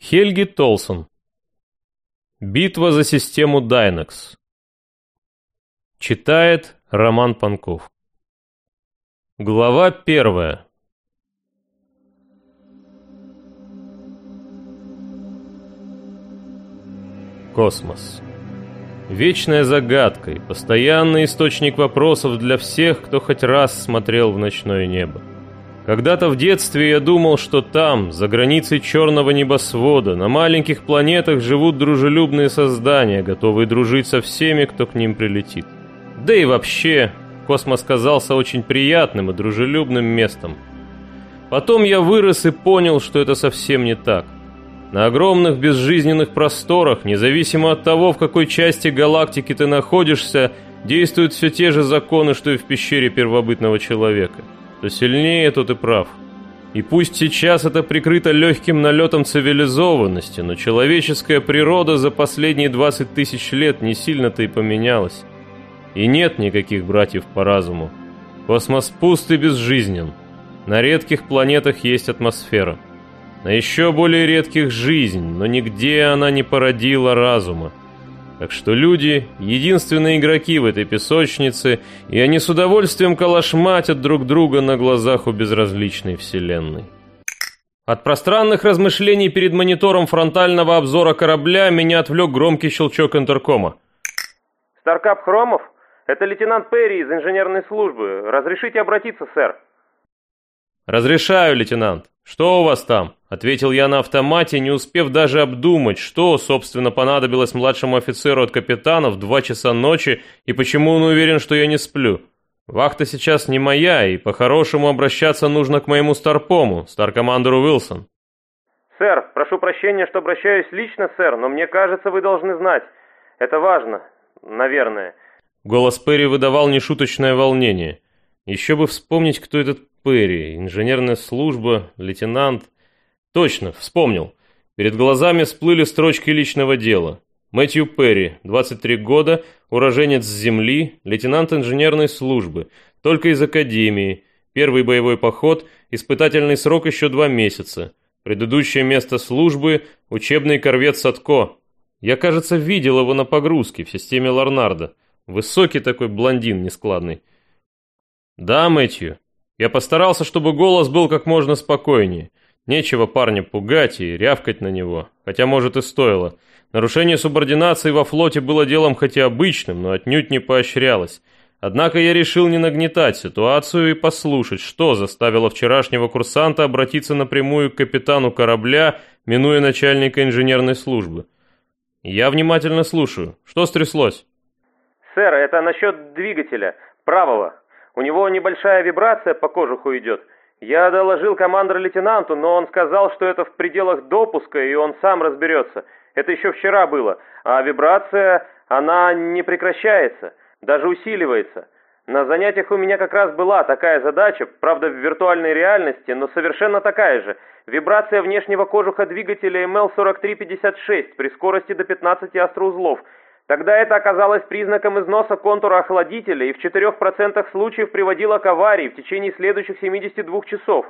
Хельги Толсон. Битва за систему Дайнекс. Читает Роман Панков. Глава 1. Космос. Вечная загадка и постоянный источник вопросов для всех, кто хоть раз смотрел в ночное небо. Когда-то в детстве я думал, что там, за границей черного небосвода, на маленьких планетах живут дружелюбные создания, готовые дружить со всеми, кто к ним прилетит. Да и вообще, космос казался очень приятным и дружелюбным местом. Потом я вырос и понял, что это совсем не так. На огромных безжизненных просторах, независимо от того, в какой части галактики ты находишься, действуют все те же законы, что и в пещере первобытного человека. Кто сильнее, тот и прав. И пусть сейчас это прикрыто легким налетом цивилизованности, но человеческая природа за последние 20 тысяч лет не сильно-то и поменялась. И нет никаких братьев по разуму. Космос пуст и безжизнен. На редких планетах есть атмосфера. На еще более редких жизнь, но нигде она не породила разума. Так что люди — единственные игроки в этой песочнице, и они с удовольствием калашматят друг друга на глазах у безразличной вселенной. От пространных размышлений перед монитором фронтального обзора корабля меня отвлек громкий щелчок интеркома. «Старкап Хромов? Это лейтенант Перри из инженерной службы. Разрешите обратиться, сэр?» «Разрешаю, лейтенант. Что у вас там?» — ответил я на автомате, не успев даже обдумать, что, собственно, понадобилось младшему офицеру от капитана в 2 часа ночи и почему он уверен, что я не сплю. Вахта сейчас не моя, и по-хорошему обращаться нужно к моему старпому, старкомандеру Уилсон. «Сэр, прошу прощения, что обращаюсь лично, сэр, но мне кажется, вы должны знать. Это важно. Наверное». Голос Перри выдавал нешуточное волнение. Еще бы вспомнить, кто этот Перри. Инженерная служба, лейтенант. Точно, вспомнил. Перед глазами всплыли строчки личного дела. Мэтью Перри, 23 года, уроженец с Земли, лейтенант инженерной службы, только из академии, первый боевой поход, испытательный срок еще 2 месяца. Предыдущее место службы – учебный корвет Садко. Я, кажется, видел его на погрузке в системе Ларнарда. Высокий такой блондин нескладный. «Да, Мэтью. Я постарался, чтобы голос был как можно спокойнее. Нечего парня пугать и рявкать на него, хотя, может, и стоило. Нарушение субординации во флоте было делом хоть и обычным, но отнюдь не поощрялось. Однако я решил не нагнетать ситуацию и послушать, что заставило вчерашнего курсанта обратиться напрямую к капитану корабля, минуя начальника инженерной службы. Я внимательно слушаю. Что стряслось?» «Сэр, это насчет двигателя, правого. У него небольшая вибрация по кожуху идет. Я доложил командор-лейтенанту, но он сказал, что это в пределах допуска, и он сам разберется. Это еще вчера было. А вибрация, она не прекращается, даже усиливается. На занятиях у меня как раз была такая задача, правда в виртуальной реальности, но совершенно такая же. Вибрация внешнего кожуха двигателя МЛ-4356 при скорости до 15 астроузлов. Тогда это оказалось признаком износа контура охладителя и в 4% случаев приводило к аварии в течение следующих 72 часов.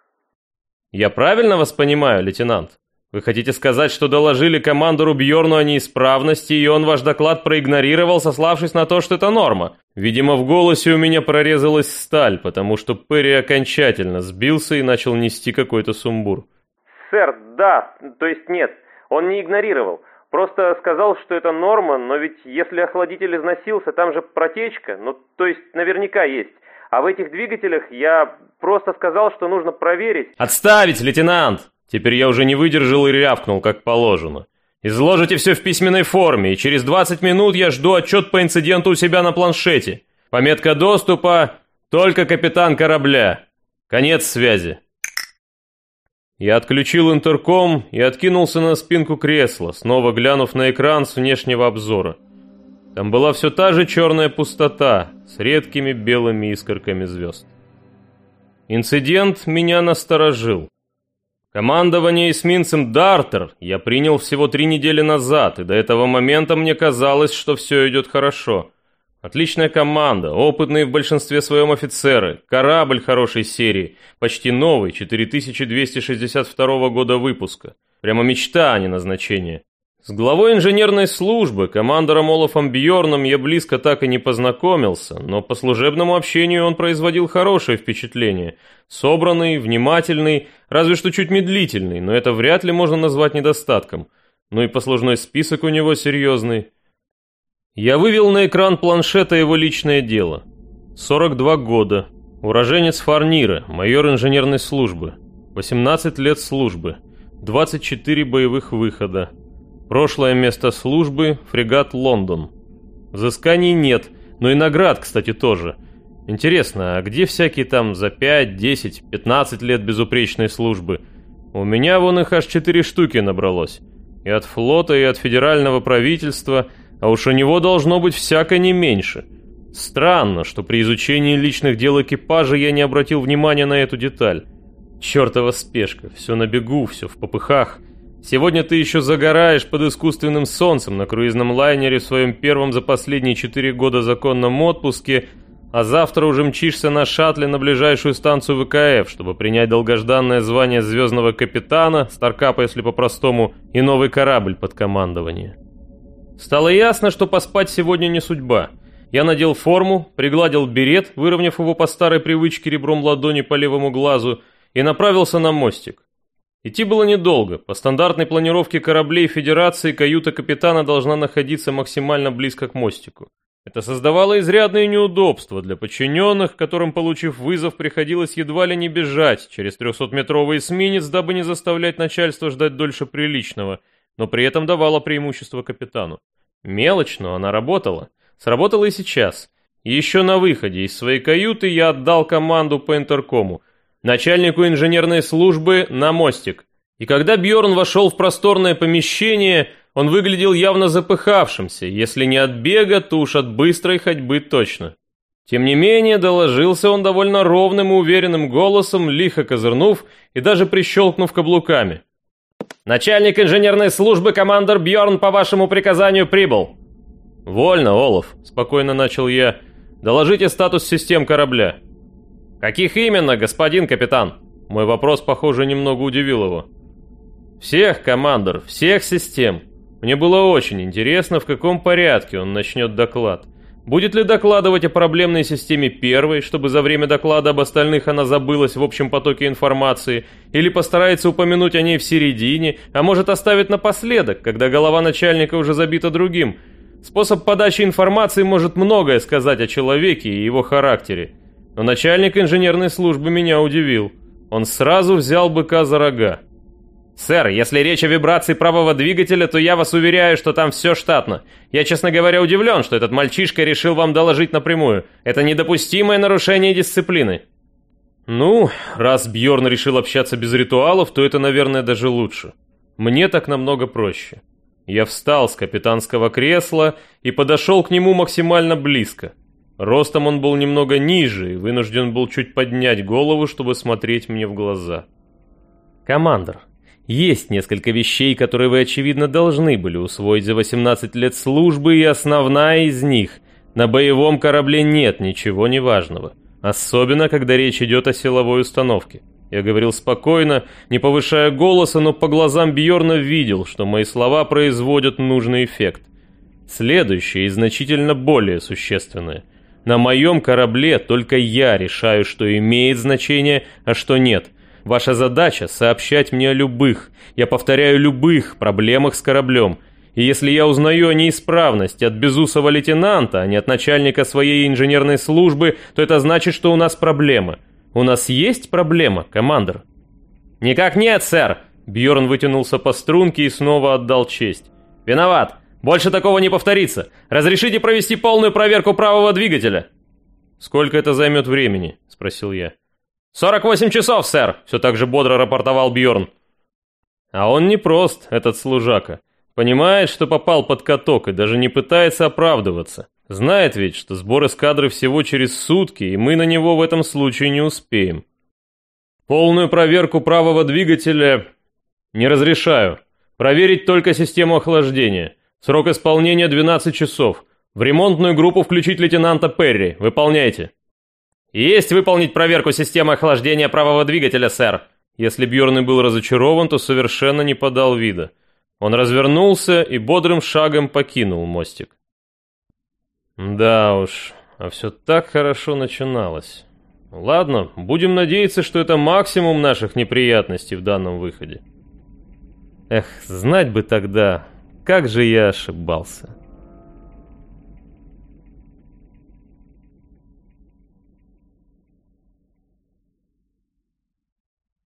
«Я правильно вас понимаю, лейтенант? Вы хотите сказать, что доложили командору Бьорну о неисправности, и он ваш доклад проигнорировал, сославшись на то, что это норма?» Видимо, в голосе у меня прорезалась сталь, потому что Перри окончательно сбился и начал нести какой-то сумбур. «Сэр, да, то есть нет, он не игнорировал. Просто сказал, что это норма, но ведь если охладитель износился, там же протечка, ну то есть наверняка есть. А в этих двигателях я просто сказал, что нужно проверить». «Отставить, лейтенант!» Теперь я уже не выдержал и рявкнул, как положено. «Изложите все в письменной форме, и через 20 минут я жду отчет по инциденту у себя на планшете. Пометка доступа «Только капитан корабля». Конец связи». Я отключил интерком и откинулся на спинку кресла, снова глянув на экран с внешнего обзора. Там была все та же черная пустота с редкими белыми искорками звезд. Инцидент меня насторожил. Командование эсминцем «Дартер» я принял всего 3 недели назад, и до этого момента мне казалось, что все идет хорошо. Отличная команда, опытные в большинстве своем офицеры, корабль хорошей серии, почти новый, 4262 года выпуска. Прямо мечта, а не назначение. С главой инженерной службы, командором Олафом Бьорном, я близко так и не познакомился, но по служебному общению он производил хорошее впечатление. Собранный, внимательный, разве что чуть медлительный, но это вряд ли можно назвать недостатком. Ну и послужной список у него серьезный. Я вывел на экран планшета его личное дело. 42 года. Уроженец Фарнира, майор инженерной службы. 18 лет службы. 24 боевых выхода. Прошлое место службы – фрегат «Лондон». Взысканий нет, но и наград, кстати, тоже. Интересно, а где всякие там за 5, 10, 15 лет безупречной службы? У меня вон их аж 4 штуки набралось. И от флота, и от федерального правительства, а уж у него должно быть всяко не меньше. Странно, что при изучении личных дел экипажа я не обратил внимания на эту деталь. Чёртова спешка, все на бегу, все в попыхах. Сегодня ты еще загораешь под искусственным солнцем на круизном лайнере в своем первом за последние 4 года законном отпуске, а завтра уже мчишься на шаттле на ближайшую станцию ВКФ, чтобы принять долгожданное звание звездного капитана, старкапа если по-простому, и новый корабль под командование. Стало ясно, что поспать сегодня не судьба. Я надел форму, пригладил берет, выровняв его по старой привычке ребром ладони по левому глазу, и направился на мостик. Идти было недолго. По стандартной планировке кораблей Федерации каюта капитана должна находиться максимально близко к мостику. Это создавало изрядные неудобства для подчиненных, которым, получив вызов, приходилось едва ли не бежать через 300-метровый эсминец, дабы не заставлять начальство ждать дольше приличного, но при этом давало преимущество капитану. Мелочь, но она работала. Сработала и сейчас. Еще на выходе из своей каюты я отдал команду по интеркому – начальнику инженерной службы на мостик. И когда Бьорн вошел в просторное помещение, он выглядел явно запыхавшимся, если не от бега, то уж от быстрой ходьбы точно. Тем не менее, доложился он довольно ровным и уверенным голосом, лихо козырнув и даже прищелкнув каблуками. «Начальник инженерной службы командор Бьорн по вашему приказанию прибыл». «Вольно, Олаф», — спокойно начал я. «Доложите статус систем корабля». «Каких именно, господин капитан?» Мой вопрос, похоже, немного удивил его. «Всех, командор, всех систем. Мне было очень интересно, в каком порядке он начнет доклад. Будет ли докладывать о проблемной системе первой, чтобы за время доклада об остальных она забылась в общем потоке информации, или постарается упомянуть о ней в середине, а может оставить напоследок, когда голова начальника уже забита другим. Способ подачи информации может многое сказать о человеке и его характере. Но начальник инженерной службы меня удивил. Он сразу взял быка за рога. «Сэр, если речь о вибрации правого двигателя, то я вас уверяю, что там все штатно. Я, честно говоря, удивлен, что этот мальчишка решил вам доложить напрямую. Это недопустимое нарушение дисциплины». Ну, раз Бьорн решил общаться без ритуалов, то это, наверное, даже лучше. Мне так намного проще. Я встал с капитанского кресла и подошел к нему максимально близко. Ростом он был немного ниже и вынужден был чуть поднять голову, чтобы смотреть мне в глаза. «Командор, есть несколько вещей, которые вы, очевидно, должны были усвоить за 18 лет службы, и основная из них – на боевом корабле нет ничего неважного, особенно когда речь идет о силовой установке». Я говорил спокойно, не повышая голоса, но по глазам Бьорна видел, что мои слова производят нужный эффект. Следующее и значительно более существенное – на моем корабле только я решаю, что имеет значение, а что нет. Ваша задача – сообщать мне о любых, я повторяю, любых проблемах с кораблем. И если я узнаю о неисправности от безусого лейтенанта, а не от начальника своей инженерной службы, то это значит, что у нас проблема. У нас есть проблема, командор?» «Никак нет, сэр!» Бьорн вытянулся по струнке и снова отдал честь. «Виноват! Больше такого не повторится. Разрешите провести полную проверку правого двигателя?» «Сколько это займет времени?» – спросил я. 48 часов, сэр!» – все так же бодро рапортовал Бьорн. А он не прост, этот служака. Понимает, что попал под каток и даже не пытается оправдываться. Знает ведь, что сбор эскадры всего через сутки, и мы на него в этом случае не успеем. «Полную проверку правого двигателя не разрешаю. Проверить только систему охлаждения. Срок исполнения 12 часов. В ремонтную группу включить лейтенанта Перри. Выполняйте». «Есть выполнить проверку системы охлаждения правого двигателя, сэр!» Если Бьорн и был разочарован, то совершенно не подал вида. Он развернулся и бодрым шагом покинул мостик. Да уж, а все так хорошо начиналось. Ладно, будем надеяться, что это максимум наших неприятностей в данном выходе. Эх, знать бы тогда, как же я ошибался.